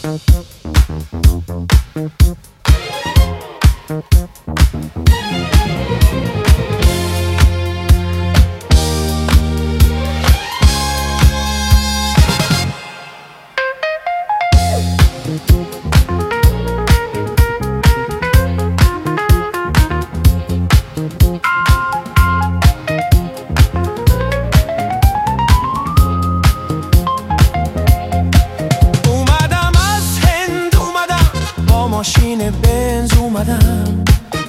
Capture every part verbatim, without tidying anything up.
ماشین بنز اومدم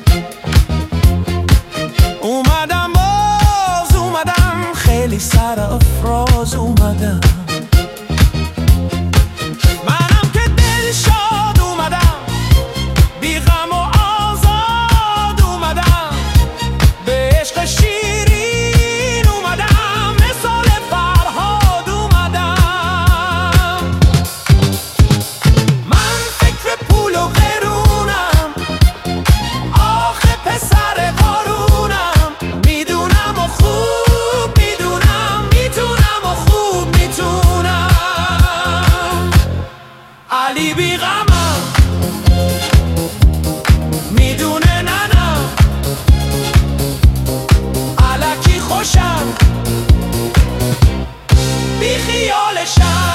اومدم باز اومدم خیلی سر افراز اومدم منم که دل شاد اومدم بی غم و آزاد اومدم به عشق شیرین اومدم مثال فرهاد اومدم من فکر پول و غرونم آخه پسر قارونم میدونم و خوب میدونم میتونم و خوب میتونم علی بی غمم میدونه ننم الکی خوشم بی خیالشم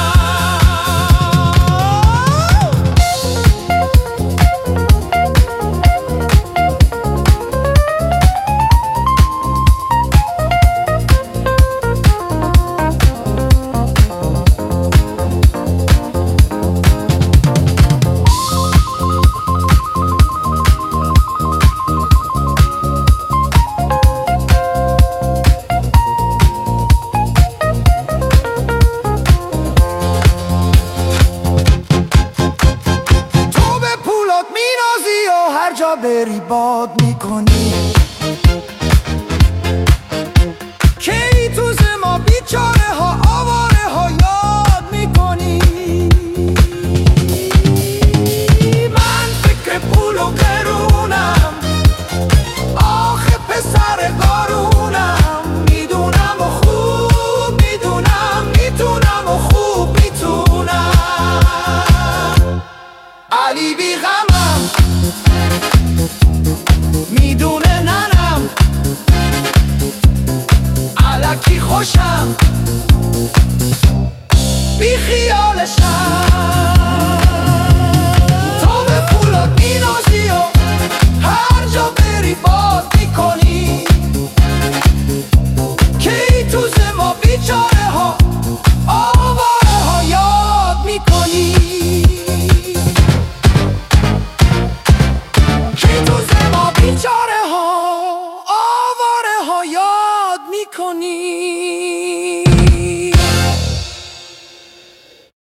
هر جا بری باد میکنی کی تو ما بیچاره ها آواره ها یاد میکنی من فکر پول و قرونم آخه پسر قارونم میدونم و خوب میدونم میتونم و خوب میتونم علی بی غمم میدونه ننم الکی خوشم بی خیالشم